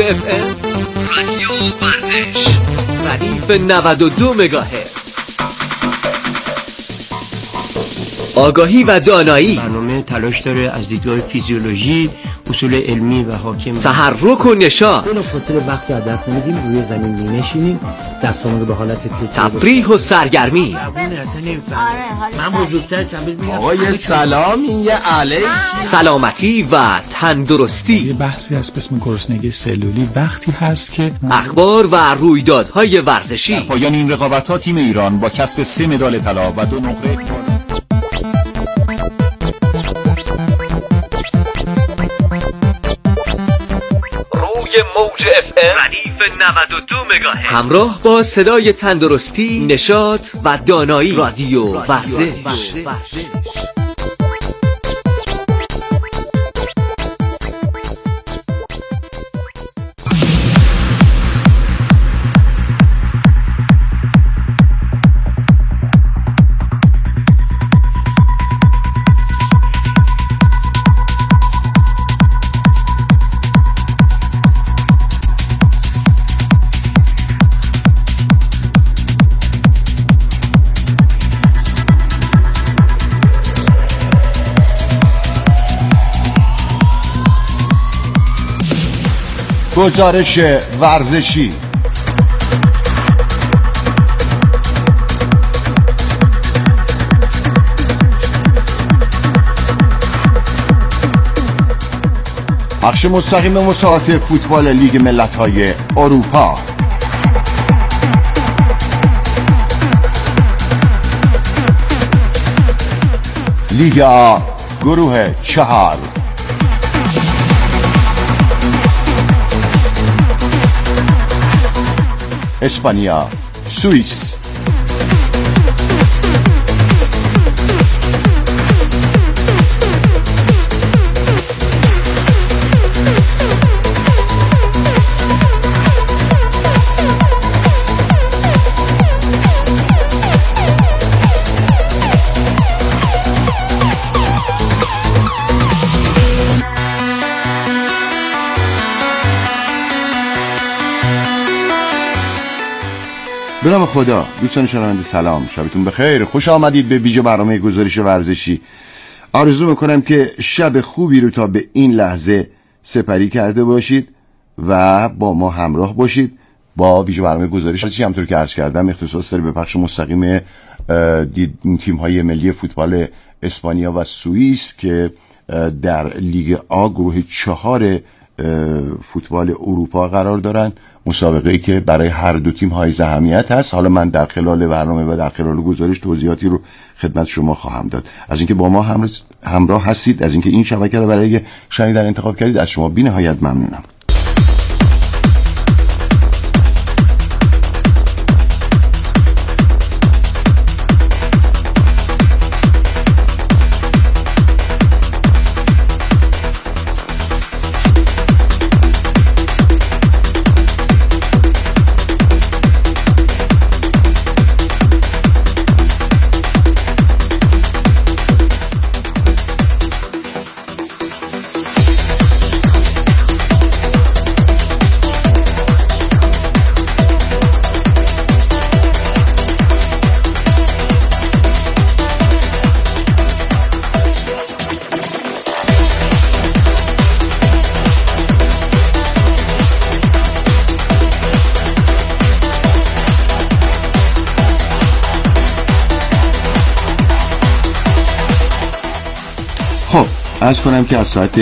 اف ام رادیو ورزش ردیف 92 مگاهرتز. آگاهی و دانایی. برنامه تلاش داره از دیدگاه فیزیولوژی، اصول علمی و حاکم تحرک و نشاط. بلافاصله وقتی از دست نمیدیم روی زمین می‌نشینیم، دستامون رو به حالت تفریح و سرگرمی. من بزرگتر چند آقای سلام، این یه علیک. سلامتی و تندرستی. یه بحثی هست به اسم گرسنگی سلولی. وقتی هست که اخبار و رویدادهای ورزشی. در پایان این رقابت‌ها تیم ایران با کسب 3 مدال طلا و 2 نقره موج اف ام ردیف 92 مگاهرتز همراه با صدای تندرستی، نشاط و دانایی. رادیو ورزش. گزارش ورزشی. بخش مستقیم مسابقات فوتبال لیگ ملت‌های اروپا. لیگ آ گروه 4. اسپانیا، سوئیس. به نام خدا. دوستان شنونده سلام، شبتون بخیر، خوش آمدید به ویژه برنامه گزارش ورزشی. آرزو میکنم که شب خوبی رو تا به این لحظه سپری کرده باشید و با ما همراه باشید. با ویژه برنامه گزارش ورزشی همونطور که عرض کردم اختصاص داره به پخش مستقیم تیم‌های ملی فوتبال اسپانیا و سوئیس که در لیگ آ گروه 4 فوتبال اروپا قرار دارن. مسابقه‌ای که برای هر دو تیم حائز اهمیت هست. حالا من در خلال برنامه و در خلال گزارش توضیحاتی رو خدمت شما خواهم داد. از اینکه با ما همراه هستید، از اینکه این شبکه رو برای شنیدن انتخاب کردید، از شما بی‌نهایت ممنونم. عرض کنم که از ساعت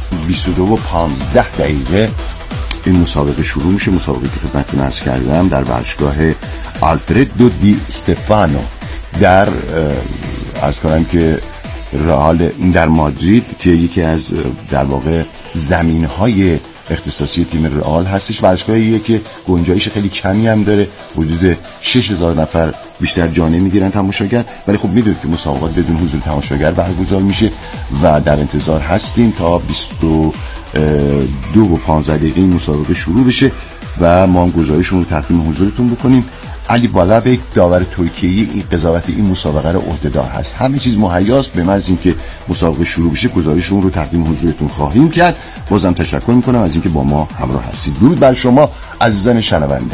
22:15 این مسابقه شروع میشه. مسابقه که خدمتتون عرض کردم در ورزشگاه آلفردو دی استفانو در عرض کنم که رئال در مادرید که یکی از در واقع زمینهای اختصاصی تیم رئال هستش. ورزشگاهیه که گنجایش خیلی کمی هم داره، حدود 6000 نفر بیشتر جا نمیگیرن تماشاگر، ولی خب میدونید که مسابقات بدون حضور تماشاگر برگزار میشه و در انتظار هستیم تا 22:15 این مسابقه شروع بشه و ما هم گزارشمون رو تقدیم حضورتون بکنیم. علی بالابک داور ترکیه‌ای این قضاوت این مسابقه رو عهده‌دار هست. همه چیز مهیاست، به محض اینکه مسابقه شروع بشه گزارشمون رو تقدیم حضورتون خواهیم کرد. بازم تشکر میکنم از اینکه با ما همراه هستید. درود بر شما عزیزان شنونده.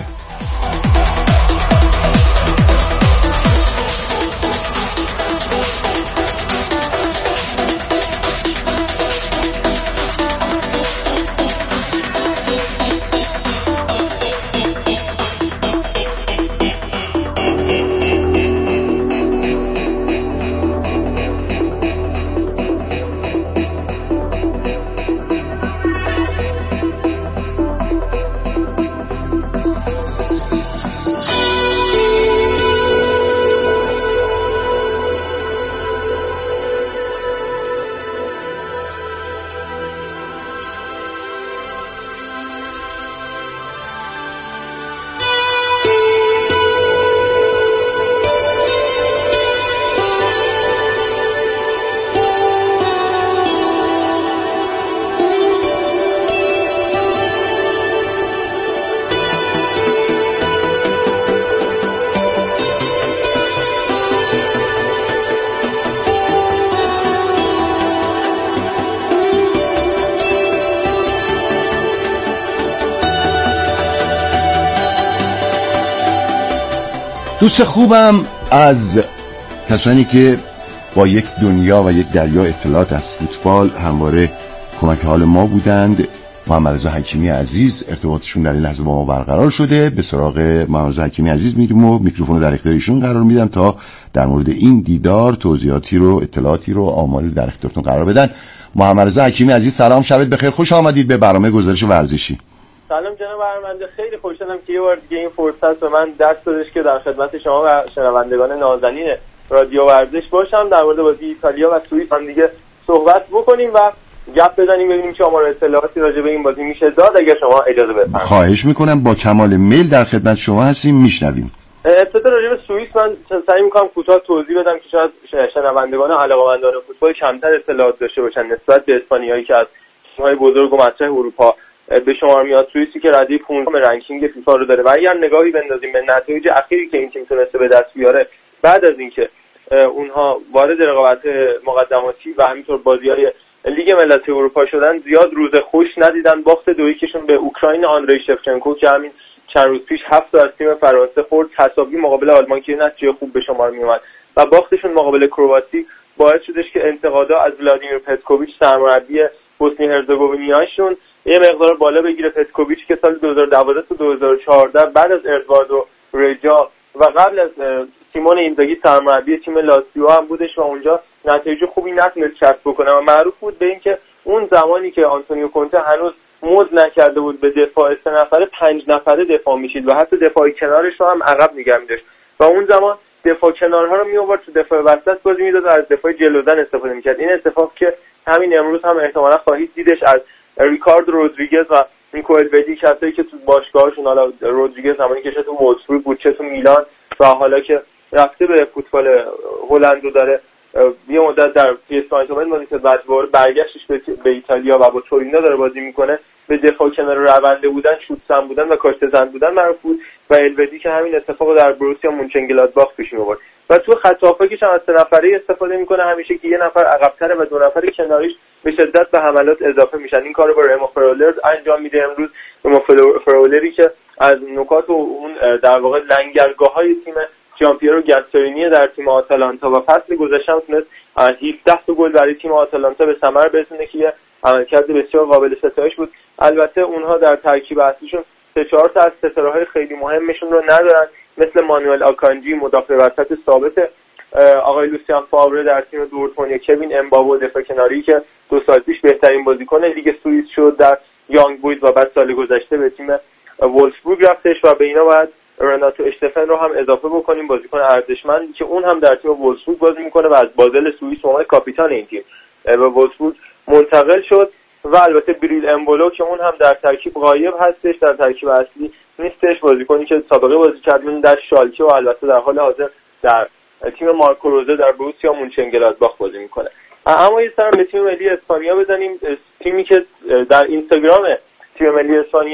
دوست خوبم از کسانی که با یک دنیا و یک دریا اطلاعات از فوتبال همواره کمک حال ما بودند، محمد رضا حکیمی عزیز، ارتباطشون در این لحظه با ما برقرار شده. به سراغ محمد رضا حکیمی عزیز میریم و میکروفون رو در اختیار ایشون قرار میدم تا در مورد این دیدار توضیحاتی رو، اطلاعاتی رو، آماری رو در اختیارتون قرار بدن. محمد رضا حکیمی عزیز سلام، شبت بخیر، خوش آمدید به برنامه گزارش ورزشی. سلام جناب هرمنده، خیلی خوشحالم که یه بار دیگه این فرصت به من دست دادش که در خدمت شما و شنوندگان نازنین رادیو ورزش باشم. در مورد بازی ایتالیا و سوئیس هم دیگه صحبت بکنیم و گپ بزنیم، ببینیم که آمار اطلاعاتی راجع به این بازی میشه داد. اگه شما اجازه بدید خواهش میکنم، با کمال میل در خدمت شما هستیم، میشنویم. ابتدا راجع به سوئیس من سعی میکنم کوتاه توضیح بدم که شاید شنوندگان علاقه‌مندان فوتبال کمتر اطلاعات داشته باشن نسبت به اسپانیایی که از تیم‌های بزرگ و مطرح اروپا به شمار میاد. سوئیسی که ردی 15 رنکینگ فیفا رو داره و اگر نگاهی بندازیم به نتایج اخیری که این تیم تونسته به دست بیاره بعد از اینکه اونها وارد رقابت مقدماتی و همینطور بازی‌های لیگ ملت اروپا شدن، زیاد روز خوش ندیدن. باخت 2-1 به اوکراین آندری شفچنکو که همین چند روز پیش 7 از تیم فرانسه خورد، تساوی مقابل آلمان که نتیجه خوب به شمار میومد و باختشون مقابل کرواسی باعث شدش که انتقادا از ولادیمیر پتکوویچ سرمربی بوسنی هرزگوینیاشون یه مقدار بالا بگیره. پتکوویچ که سال 2012 تا 2014 بعد از اردواردو رجا و قبل از سیمون اینزاگی سرمربی تیم لاتزیو هم بودش و اونجا نتایج خوبی نتونست کسب بکنه و معروف بود به اینکه اون زمانی که آنتونیو کونته هنوز مزد نکرده بود به دفاع 3 نفره 5 نفره دفاع میشید و حتی دفاع کنارش رو هم عقب نگه می‌داشت و اون زمان دفاع کنارها رو میآورد تو دفاع وسط بازی میداد و از دفاع جلوزن استفاده میکرد. این اتفاق که همین امروز هم احتمالاً خواهید دیدش از ریکاردو رودریگز و نیکو الودی، کسایی که تو باشگاهشون، حالا رودریگز زمانی که چه تو وولفسبورگ بود چه تو میلان و حالا که رفته به فوتبال هلند رو داره یه مدت در پی اس آینتومن بازی کرد، بعد برگشتش به ایتالیا و با تورینو داره بازی میکنه. به دفاع کنار رونده بودن، شوت زن بودن و کاشته زن بودن معروف بود و الودی که همین اتفاق در بروسیا مونچنگلادباخ پیش می‌آورد و تو خط هافبکش هم از 3 نفره استفاده میکنه همیشه که 1 نفر عقب‌تره و 2 نفر کناریش به شدت به حملات اضافه میشن. این کارو با رمو فرولر انجام میده امروز. رمو فرولری که از نکات و اون در واقع لنگرگاه‌های تیم جامپیرو گاتسرینی در تیم آتالانتا و فصل گذشته هم تونست 17 تا گل برای تیم آتالانتا به ثمر برسونه که عملکرد بسیار قابل ستایش بود. البته اونها در ترکیب اصلیشون 3-4 تا از ستاره‌های خیلی مهمشون رو ندارن، مثل مانوئل آکانجی مدافع وسط ثابت، آقای لوسیان فاوره در تیم دورتموند یا کوین امبابو دفاع کناری که 2 سال پیش بهترین بازیکن لیگ سوئیس شد در یانگ بویز و بعد سال گذشته به تیم وولفسبورگ رفتش و به اینا بعد رناتو اشتفن رو هم اضافه بکنیم، بازیکن ارزشمند که اون هم در تیم وولفسبورگ بازی میکنه و از بازل سوئیس به عنوان کاپیتان این تیم به وولفسبورگ منتقل شد و البته بریل امبولو که اون هم در ترکیب غایب هستش، در ترکیب اصلی نیستش، بازیکنی که سابقه بازی کرد در شالکه و البته در حال حاضر در تیم مارکو روزه در بروسیا مونچنگلادباخ بازی میکنه. اما یه سر به تیم ملی اسپانیا بزنیم، تیمی که در اینستاگرام تیم ملی اسپانیا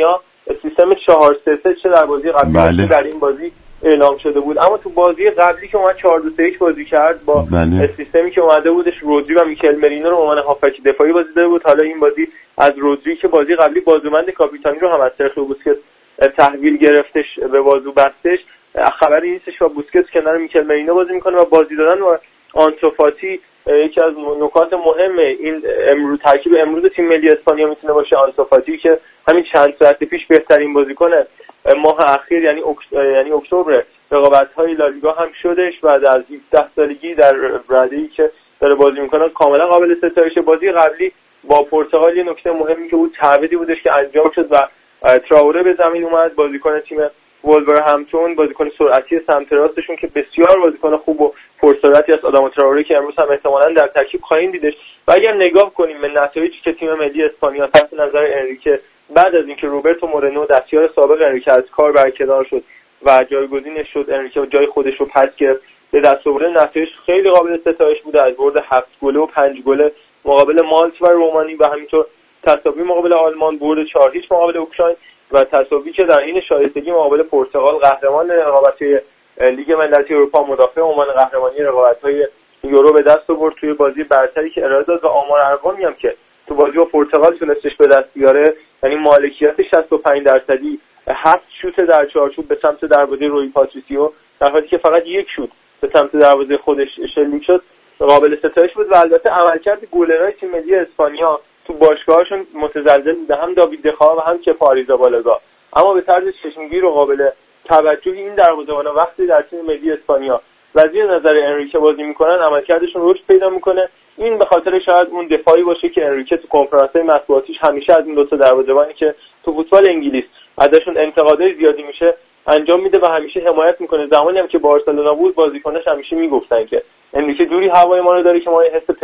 سیستم 4-3-3 چه در بازی قبلی در این بازی اعلام شده بود، اما تو بازی قبلی که اومد 4-2-3-1 بازی کرد با سیستمی که اومده بودش رودری و میکل مرینو رو به عنوان هافبک دفاعی بازی داده بود. حالا این بازی از رودری که بازی قبلی بازوبند کاپیتانی رو هم از سرخیو بوسکت تحویل گرفتش به بازو بستش، خبری نیستش و بوسکت کنار میکل مرینو بازی میکنه و بازی دادن و آنسو فاتی یکی از نکات مهم این ترکیب امروز تیم ملی اسپانیا میتونه باشه. آنسو فاتی که همین چند ساعت پیش بهترین بازیکن ماه اخیر یعنی اکتبر رقابت‌های لالیگا هم شدش بعد از 17 سالگی در راده‌ای که داره بازی میکنه کاملا قابل ستایش. بازی قبلی با پرتغال یه نکته مهمی که بود تعویضی بودش که انجام شد و تراوره به زمین اومد، بازیکن تیم وولورهمپتون، بازیکن سرعتی سمت راستشون که بسیار بازیکن خوب و پرسرعتی است، آدم تراوره که امروز هم احتمالاً در ترکیب خواهیم دیدش. و اگر نگاه کنیم به نتایجی که تیم ملی اسپانیا تحت نظر انریکه بعد از اینکه روبرتو مورنو دستیار سابق انریکه از کار برکنار شد و جایگزینش شد، انریکه جای خودش رو پس گرفت، به دست آورده نتایج خیلی قابل ستایش بوده، از برد 7 گل و 5 گل مقابل مالت و رومانی و همینطور تساوی مقابل آلمان، برد 4-0 مقابل اوکراین و تساوی که در این شایستگی مقابل پرتغال قهرمان رقابت‌های لیگ ملت‌های اروپا مدافع عنوان قهرمانی رقابت‌های یورو به دست آورد توی بازی برتری که ارائه داد و آمار ارقامی هم که تو بازی با پرتغال تونستش به دست بیاره، یعنی مالکیت 65%، 7 شوت در چارچوب به سمت دروازه روی پاتریسیو در حالی که فقط یک شوت به سمت دروازه خودش شلیک شد، قابل ستایش بود. و البته عملکرد گلرهای تیم ملی اسپانیا تو باشگاهشون متزلزل بوده، هم داوید دخا و هم کپا آریزابالگا، اما به طرز چشمگیر و قابل توجهی این دروازه‌بانا وقتی در تیم ملی اسپانیا و زیر نظر انریکه بازی میکنن عملکردشون رشد پیدا میکنه. این به خاطر شاید اون دفاعی باشه که انریکه تو کنفرانس‌های مطبوعاتیش همیشه از این دو تا دروازه‌بانی که تو فوتبال انگلیس ازشون انتقادای زیادی میشه انجام میده و همیشه حمایت میکنه. زمانی هم که بارسلونا بود بازیکناش همیشه میگفتن که انریکه جوری هوای ما رو داره که ما یه حس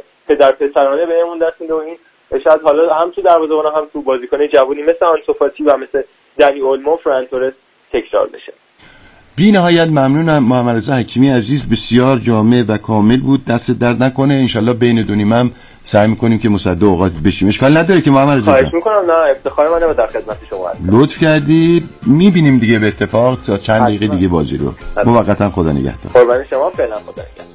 پسرانه بهمون دست میده و این شاید حالا هم تو دروازه‌بان هم تو بازیکن جوونی مثل آنسو فاتی و مثل دنی اولمو، فران تورس تکرار بشه. بی نهایت ممنونم محمد رضا حکیمی عزیز، بسیار جامع و کامل بود، دست درد نکنه. انشالله بین دو نیمه هم سعی میکنیم که مصدق اوقات بشیم. اشکال نداره که محمد رضا خواهش میکنم، نه افتخار منه و در خدمت شما هستم. لطف کردی. میبینیم دیگه به اتفاق تا چند دقیقه دیگه بازی رو. موقتا خدا نگهدار. قربان شما، فعلا خدا نگهدار.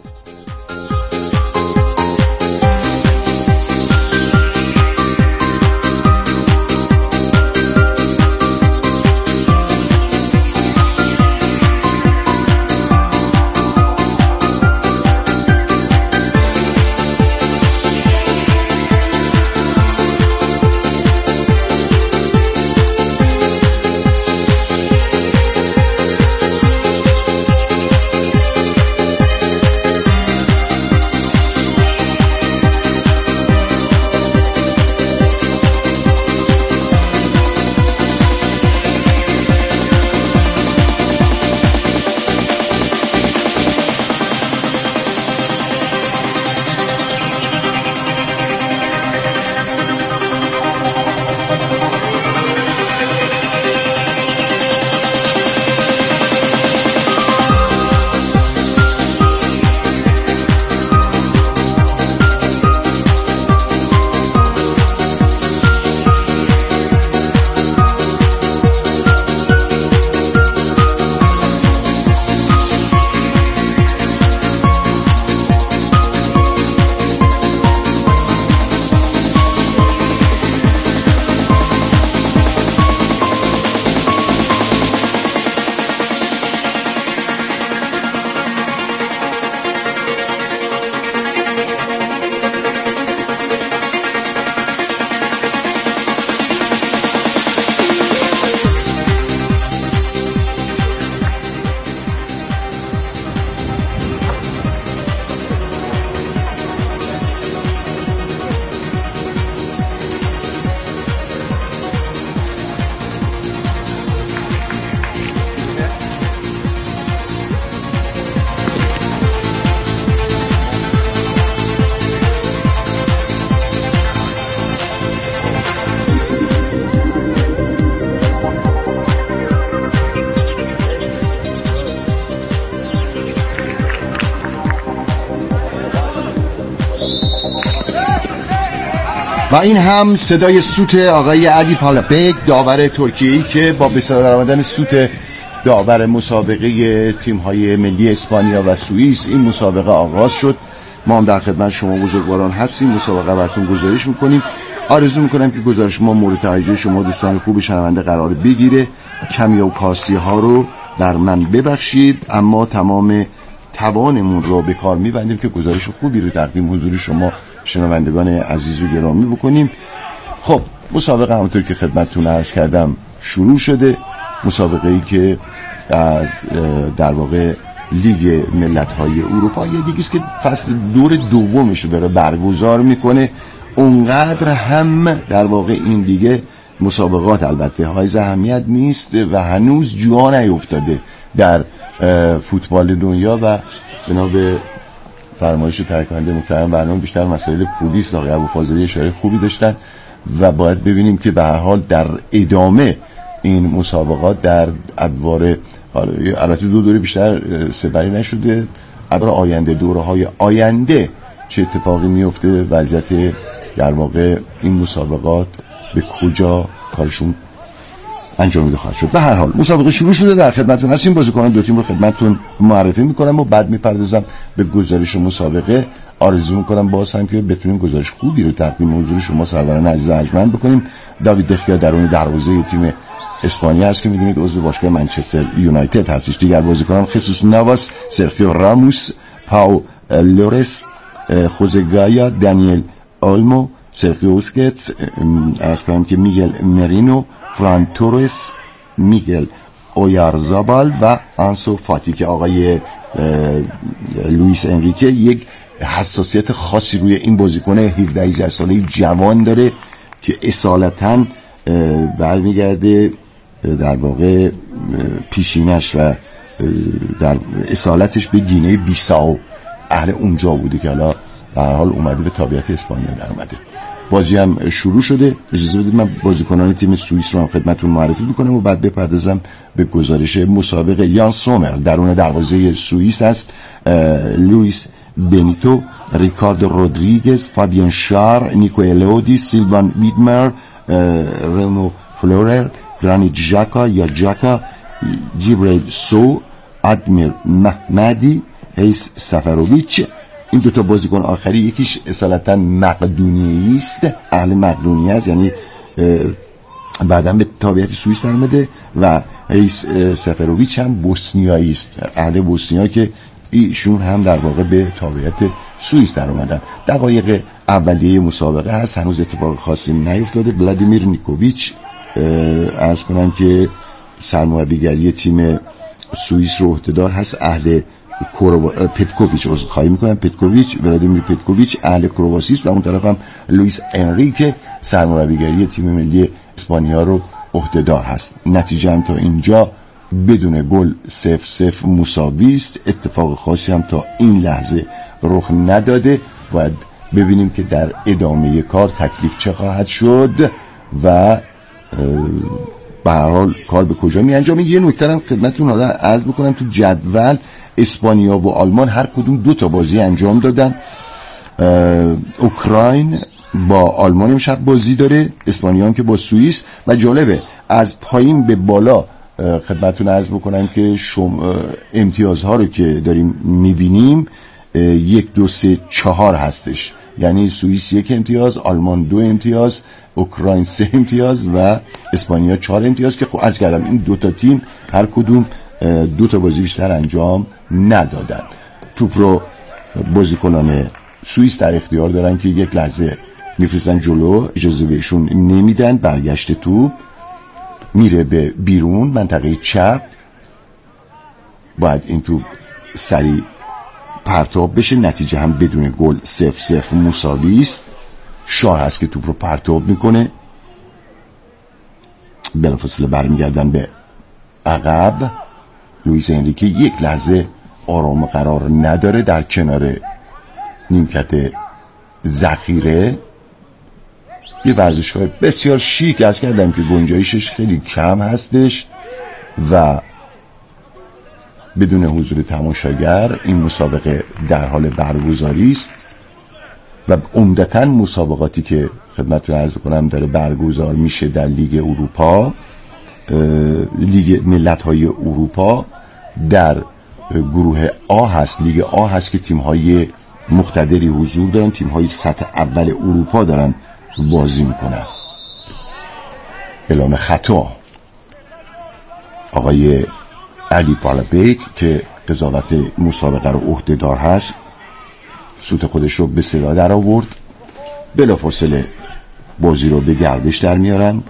و این هم صدای سوت آقای علی پالاپک، داور ترکیه‌ای که با به صدا درآمدن سوت داور مسابقه تیم‌های ملی اسپانیا و سوئیس این مسابقه آغاز شد. ما هم در خدمت شما بزرگواران هستیم، مسابقه براتون گزارش میکنیم. آرزو میکنم که گزارش ما مورد توجه شما دوستان خوب شنونده قرار بگیره. کمی و کاستی ها رو بر من ببخشید، اما تمام توانمون رو به کار میبندیم که گزارش خوبی رو تقدیم حضور شما شنوندگان عزیز و گرامی بکنیم. خب مسابقه همونطور که خدمتتون عرض کردم شروع شده. مسابقه‌ای که از در واقع لیگ ملت‌های اروپا یه لیگیست که فصل دور دومش رو داره برگزار میکنه. اونقدر هم در واقع این لیگ مسابقات البته حائز اهمیت نیست و هنوز جا نیفتاده در فوتبال دنیا و بنا به فرمایش ترک‌کننده محترم برنامه بیشتر مسائل پولی است. آقای ابوفاضلی اشاره خوبی داشتن و باید ببینیم که به هر حال در ادامه این مسابقات در ادوار البته دو دوره بیشتر سپری نشده، ادوار آینده، دوره‌های آینده چه اتفاقی میفته، وضعیت در واقع این مسابقات به کجا کارشون انجام خواهد شد. به هر حال مسابقه شروع شده، در خدمتتون هستیم. بازیکنان دو تیم رو خدمتتون معرفی میکنم و بعد میپردازم به گزارش مسابقه. آرزو میکنم باز هم که بتونیم گزارش خوبی رو تقدیم حضور شما سروران عزیز ارجمند بکنیم. داوید دخیا درون دروازه تیم اسپانیا است که میدونید عضو باشگاه منچستر یونایتد هستش. دیگر بازیکنان خصوص نواس، سرخیو راموس، پاو لورس، خوزه گایا، دانیل اولمو، سرخیو اوسکتس، عرض کنم که میگل مرینو، فران تورس، میگل اویارزابال و آنسو فاتی که آقای لوئیس انریکه یک حساسیت خاصی روی این بازیکن 17 ساله جوان داره که اصالتاً برمیگرده در واقع پیشینش و در اصالتش به گینه بیساو، اهل اونجا بوده که حالا در حال اومده به تابعیت اسپانیا در اومده. بازی هم شروع شده. اجازه بدید من بازیکنان تیم سوئیس رو هم خدمتتون معرفی بکنم و بعد بپردازم به گزارش مسابقه. یان سومر درون دروازه سوئیس است، لوئیس بنیتو، ریکاردو رودریگز، فابیان شار، نیکو الودی، سیلوان ویدمر، رمو فلورر، گرانیت ژاکا یا جاکا، جیبریل سو، ادمیر محمدی، هیس سفرویچ. این دوتا بازیکن آخری یکیش اصالتا مقدونیایی است، اهل مقدونیه است، یعنی بعداً به تابعیت سوئیس درآمده، و هیس سفرویچ هم بوسنیایی است، اهل بوسنیا که ایشون هم در واقع به تابعیت سوئیس درآمدن. دقایق اولیه مسابقه هست، هنوز اتفاق خاصی نیفتاده. ولادیمیر نیکوویچ عرض کنم که سرمربیگری تیم سوئیس رو عهده‌دار هست، اهل پتکوویچ، خواهی میکنم پتکوویچ، ولادیمیر پتکوویچ اهل کرواسی است و اون طرف هم لوئیس انریکه سرمربیگری تیم ملی اسپانیا رو عهده‌دار هست. نتیجه هم تا اینجا بدون گل 0-0 مساوی است. اتفاق خاصی هم تا این لحظه رخ نداده. باید ببینیم که در ادامه کار تکلیف چه خواهد شد و به هر حال کار به کجا می انجامه. یه نکته هم خدمتتون حالا عرض بکنم، تو جدول اسپانیا و آلمان هر کدوم 2 بازی انجام دادن. اوکراین با آلمان امشب بازی داره، اسپانیا هم که با سوئیس. و جالبه از پایین به بالا خدمتتون عرض بکنم که امتیازها رو که داریم میبینیم 1 2 3 4 هستش، یعنی سوئیس 1 امتیاز، آلمان 2 امتیاز، اوکراین 3 امتیاز و اسپانیا 4 امتیاز. که خب عرض کردم این 2 تیم هر کدوم 2 بازی بیشتر انجام ندادن. توپ رو بازیکنان سوئیس در اختیار دارن که یک لحظه میفرستن جلو، اجازه بهشون نمیدن. برگشت توپ میره به بیرون منطقه چپ، باید این توپ سریع پرتاب بشه. نتیجه هم بدون گل 0-0 مساوی است. شاه هست که توپ رو پرتاب میکنه، بلافاصله برمیگردن به عقب. لوئیس انریکه یک لحظه آرام قرار نداره در کنار نیمکت ذخیره. یه ورزشگاه بسیار شیک از کردم که گنجایشش خیلی کم هستش و بدون حضور تماشاگر این مسابقه در حال برگزاری است و عمدتاً مسابقاتی که خدمتتون عرض کنم داره برگزار میشه در لیگ اروپا. لیگ ملت‌های اروپا در گروه آ هست، لیگ آ هست که تیم‌های مقتدری حضور دارن، تیم‌های سطح اول اروپا دارن بازی میکنن. اعلام خطا آقای علی پالابیک که قضاوت مسابقه رو عهده‌دار هست سوت خودش رو به صدا در آورد. بلافاصله بازی رو به گردش در میارن.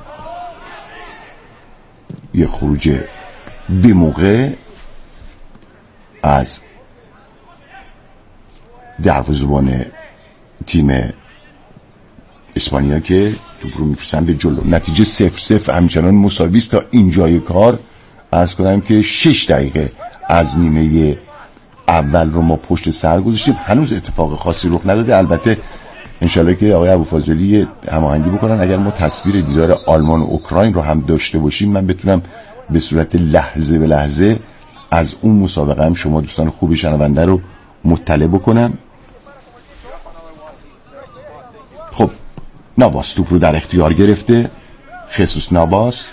یه خروج بی موقع از دروازه‌بان تیم اسپانیا که توپ رو میفرستن به جلو. نتیجه 0-0 همچنان مساوی است تا اینجای کار. عرض کنم که 6 دقیقه از نیمه اول رو ما پشت سر گذاشتیم، هنوز اتفاق خاصی رخ نداده. البته انشالله که آقای ابوفاضلی هماهنگی بکنن اگر ما تصویر دیدار آلمان و اوکراین رو هم داشته باشیم من بتونم به صورت لحظه به لحظه از اون مسابقه هم شما دوستان خوبی شنونده رو مطلع بکنم. خب نواس توپ رو در اختیار گرفته. خصوص نواس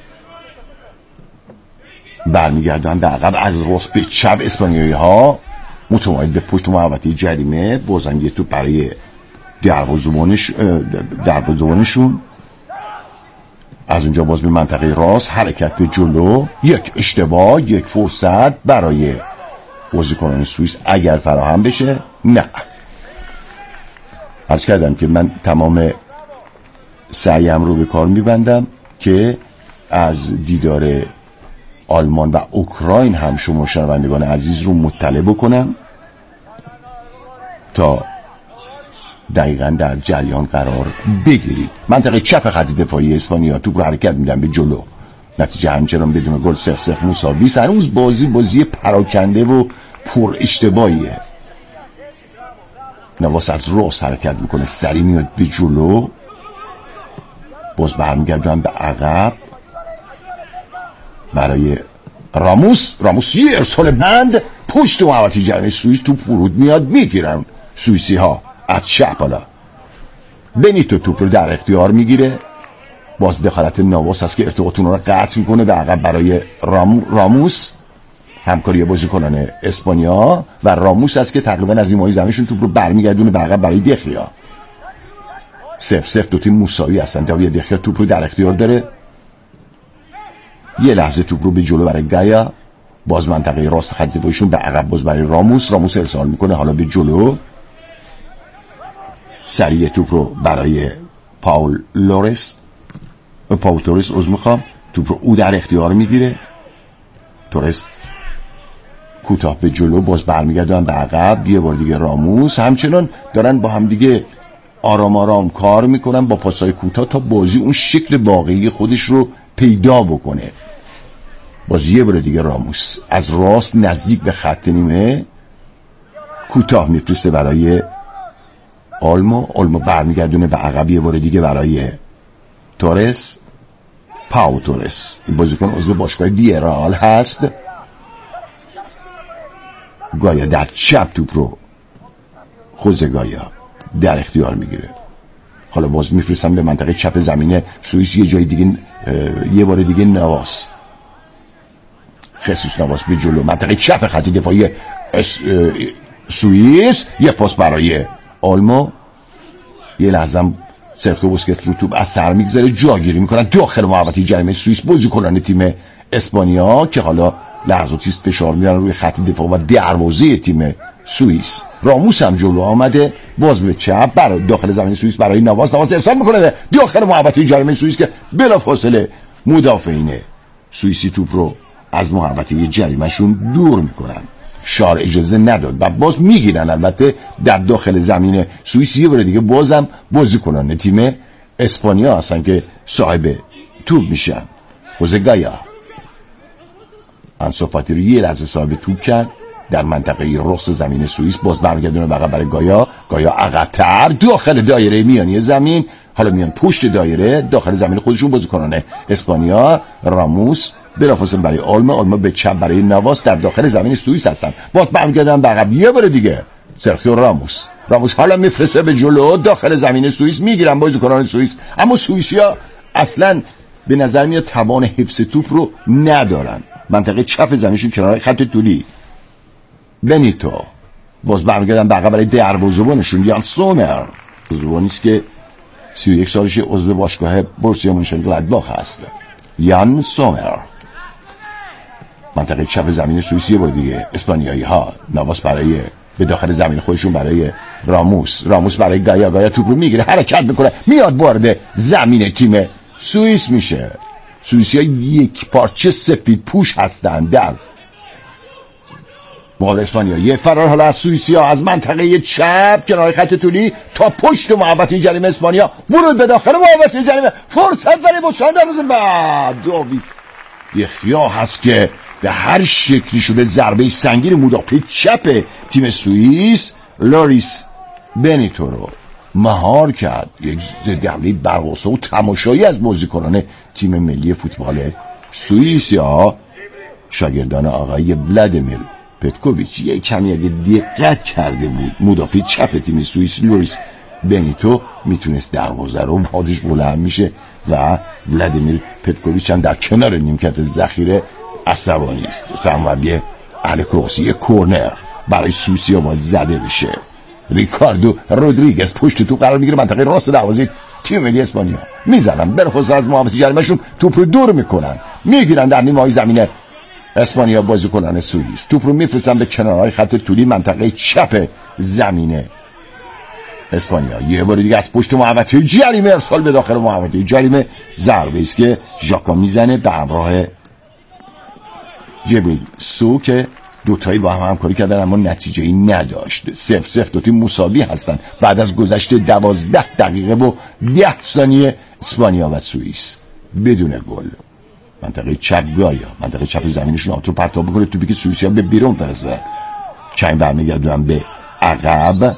برمیگردن به عقب از راست به چپ. اسپانیایی ها متمایل به پشت محوطه جریمه. بازم یه توپ برای دروازه‌بانشون. از اونجا باز به منطقه راست حرکت به جلو. یک اشتباه، یک فرصت برای بازیکنان سوئیس اگر فراهم بشه. نه، عرض کردم که من تمام سعیم رو به کار میبندم که از دیدار آلمان و اوکراین هم شما شنوندگان عزیز رو مطلع بکنم تا دقیقاً در جریان قرار بگیرید. منطقه چپ خط دفاعی اسپانیا توپ رو حرکت میدن به جلو. نتیجه همچنان بدون گل 0-0 مساوی. هنوز بازی پراکنده و پر اشتباهیه. نواس از راست حرکت میکنه، سری میاد به جلو. باز برمیگردن به عقب برای راموس یه ارسال بند پشت محوطه جریمه سوئیس. توپ فرود میاد، میگیرن سوئیسی ها از چپ. حالا بنیتو توپ رو در اختیار میگیره. باز دخالت نواس هست که ارتباطون رو قطع میکنه به عقب برای راموس. همکاری بازیکنان اسپانیا و راموس هست که تقریبا از نیمه‌های زمینشون توپ رو برمیگردونه به عقب برای دخیا. 0-0 دو تیم مساوی هستن. داوید دخیا توپ رو در اختیار داره. یه لحظه توپ رو به جلو برای گایا. باز منطقه راست خط دفاعیشون به عقب باز برای راموس ارسال میکنه حالا به جلو. سریع توپ رو برای پاول تورس توپ رو او در اختیار میگیره. تورس کوتاه به جلو باز برمیگردن به عقب. یه بار دیگه راموس. همچنان دارن با هم دیگه آرام کار میکنن با پاسای کوتاه تا بازی اون شکل واقعی خودش رو پیدا بکنه. باز یه بار دیگه راموس از راست نزدیک به خط نیمه کوتاه میفرسته برای آلمو برمیگردونه به عقب. یه بار دیگه برای تورس. پاو تورس بازیکن عضو باشگاه ویارال هست. گایا در چپ توپ رو خوزه گایا در اختیار میگیره. حالا باز میفرستن به منطقه چپ زمین سوئیس. یه جای دیگه یه بار دیگه نواس. خصوص نواس به جلو منطقه چپ خط دفاعی سوئیس. یه پاس برای آلمو. یه لحظه سرخیو بوسکتس رو توپ از سر میگذاره. جاگیری میکنن داخل محوطه جریمه سوئیس بازیکنان تیم اسپانیا که حالا لحظاتی است فشار میارن روی خط دفاع و دروازه تیم سوئیس. راموس هم جلو آمده باز به چپ برای داخل زمین سوئیس برای نواس ارسال میکنه به داخل محوطه جریمه سوئیس که بلافاصله مدافعین سوئیسی توپ رو از محوطه جریمهشون دور میکنن. شار اجازه نداد و باز میگیرن. البته در داخل زمین سوئیس یه بار دیگه بازم بازیکنان تیم اسپانیا هستن که صاحب توپ میشن. خوزه گایا انسو فاتی رو یه لحظه صاحب توپ کرد در منطقه راست زمین سوئیس. باز برمیگردونه بقیه برای گایا عقب‌تر داخل دایره میانی زمین. حالا میان پشت دایره داخل زمین خودشون بازیکنان اسپانیا. راموس بلافاصله برای آلمو به چپ برای نواس در داخل زمین سوئیس هستن. باز برمیگردن به عقب. یه بار دیگه سرخیو راموس راموس حالا میفرسته به جلو داخل زمین سوئیس، میگیرن بازیکنان سوئیس، اما سوئیسیا اصلا به نظر میاد توان حفظ توپ رو ندارن. منطقه چپ زمینشون کنار خط طولی، بنیتو باز برمیگردن به عقب برای دروازه‌بانشون یان سومر، دروازه‌بانی است که 31 سالشه، عضو باشگاه بورسیا مونشنگلادباخ هست. یان سومر منطقه چپ زمین سوئیسی بود دیگه. اسپانیایی ها نواس برای به داخل زمین خودشون برای راموس برای گایا توپ رو میگیره، حرکت میکنه، میاد وارد زمین تیم سوئیس میشه. سوئیسی‌ها یک پارچه سفید پوش هستند در مقابل اسپانیا. یه فرار حالا از سوئیسی‌ها از منطقه چپ کنار خط طولی تا پشت محوطه جریمه اسپانیا، ورود به داخل محوطه جریمه، فرصت برای بوسان دروازه. بعد داوید دخیا هست که به هر شکلی شده ضربه سنگین مدافع چپ تیم سوئیس لوریس بنیتو رو مهار کرد. یک ضد حمله برق‌آسا و تماشایی از بازیکنان تیم ملی فوتبال سوئیس یا شاگردان آقای ولادیمیر پتکوویچ. یک کمی اگه دقت کرده بود مدافع چپ تیم سوئیس لوریس بنیتو میتونست دروازه رو وادش بلند میشه و ولادیمیر پتکوویچ هم در کنار نیمکت ذخیره عصبانی است. سموریه اهل کروسی کورنر برای سوئیسیا باید زده بشه. ریکاردو رودریگز پشت تو قرار میگیره، منطقه راست دروازه تیم ملی اسپانیا میزنن، برخلاف از محوطه جریمه‌شون توپ رو دور میکنن، میگیرن در نیمه‌های زمین اسپانیا بازیکنان سوئیس، توپ رو میفرستن به کنارهای خط طولی منطقه چپ زمین اسپانیا. یه بار دیگه از پشت محوطه جریمه ارسال به داخل محوطه جریمه، ضربه است که ژاکا میزنه به همراه جبریل سو که دوتایی با هم همکاری کردن اما نتیجه‌ای نداشت. 0-0 دو تیم مساوی هستن بعد از گذشت 12 دقیقه و 10 ثانیه. اسپانیا و سوئیس بدون گل. منطقه چپ گایا، منطقه چپ زمینشون آتو پرتاب بکنه، توپی که سوئیسیا به بیرون فرسته، چنگ برمیگردونن به عقب،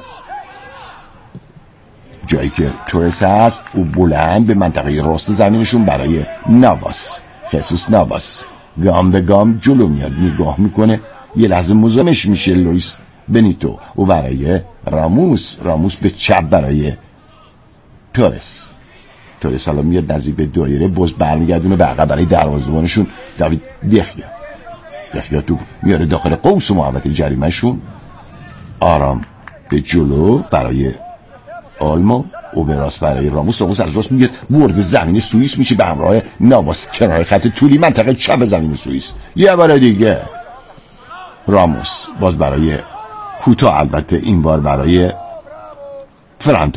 جایی که تورس هست او بلند به منطقه راست زمینشون برای نواس، خصوص نواس گام به گام جلو میاد، نگاه میکنه، یه لحظه مزاحمش میشه لوئیس بنیتو و برای راموس به چپ برای تورس حالا میاد نزدیک به دایره، باز برمیگردونه به عقب برای دروازه‌بانشون داوید دخیا تو میاره داخل قوس و محوطه جریمه‌شون، آرام به جلو برای آلمو و به راست برای راموس از راست میاد وارد زمین سوئیس میشه به همراه نواس کنار خط طولی منطقه چپ زمین سوئیس. یه بار دیگه راموس باز برای کوتاه، البته این بار برای فران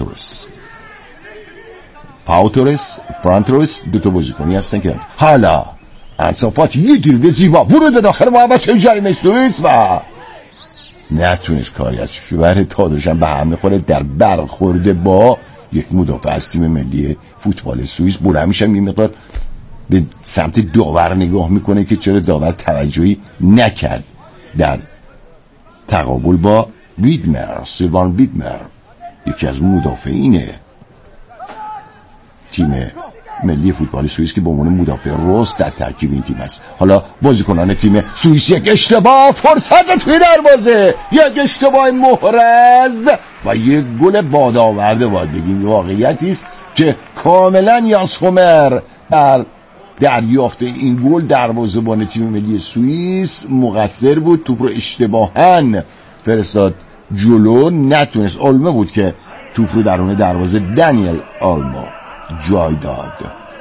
تورس دو تا بازیکنی هستن که حالا انصافات یه دریبل زیبا ورود به داخل محوطه جریمه سوئیس و نتونست کاری از شوهر تادرشم به هم میخوره در برخورد با یک مدافع از تیم ملی فوتبال سوئیس. بلند میشه یه مقدار به سمت داور نگاه میکنه که چرا داور توجهی نکرد در تقابل با سیلوان ویدمر، یکی از مدافعین تیم ملی فوتبال سوئیس که به عنوان مدافع راست در ترکیب این تیم است. حالا بازیکنان تیم سوئیس یک اشتباه، فرصت توی دروازه، یک اشتباه محرز و یک گل بادآورده باید بگیم. واقعیتی است که کاملا یان سومر در دریافت این گل دروازه‌بان تیم ملی سوئیس مقصر بود، توپ رو اشتباهاً فرستاد جلو، نتونست. آلمو بود که توپ رو درون دروازه دانیل آلمو جای داد.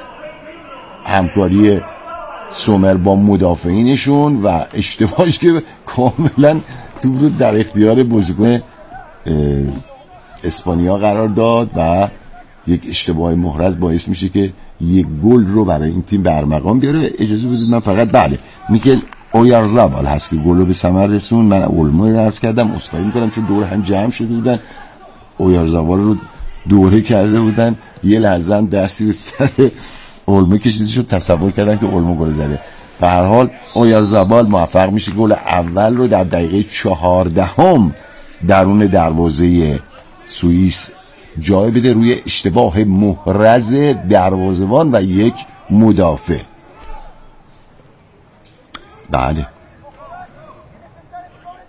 همکاری سومر با مدافعینشون و اشتباهش که کاملا توپ رو در اختیار بازیکن اسپانیا قرار داد و یک اشتباه محرز باعث میشه که یک گل رو برای این تیم به ارمغان بیاره. اجازه بدید من فقط میکل اویارزابال هست که گل رو به ثمر رسون. من اولمو رو عرض کردم، عذرخواهی میکنم چون دور هم جمع شده بودن، اویارزابال رو دوره کرده بودن، یه لحظه دستی به سر اولمو کشیده شد، تصور کردن که اولمو گل زده. به هر حال اویارزابال موفق میشه گل اول رو در دقیقه 14 درون دروازه سوئیس جای بده روی اشتباه محرز دروازه‌بان و یک مدافع. بله